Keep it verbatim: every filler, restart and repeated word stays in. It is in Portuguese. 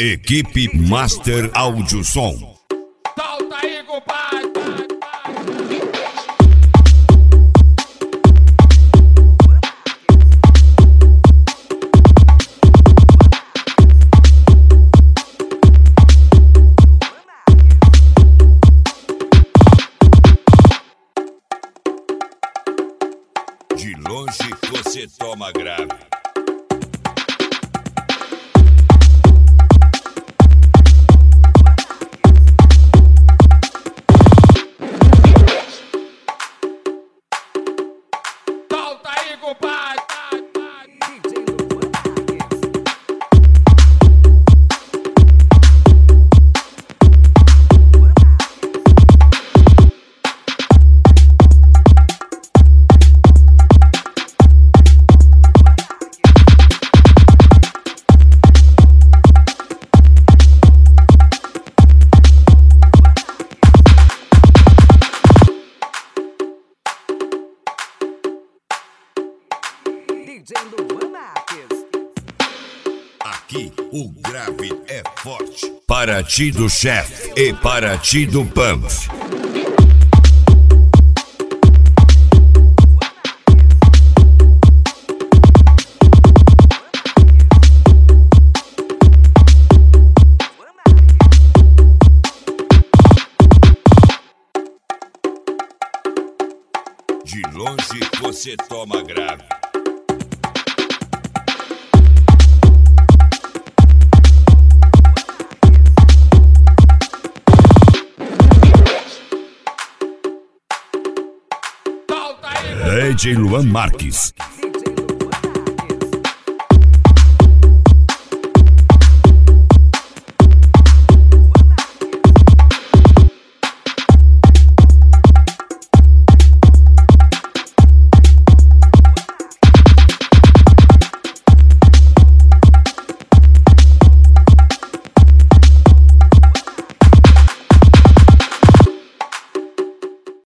Equipe Master Áudio Som. Solta aí, compadre. De longe você toma grave. Solta aí, compadre. Aqui o grave é forte. Paraty do Chef e Paraty do Pump. De longe você toma grave. D J Luan Marques.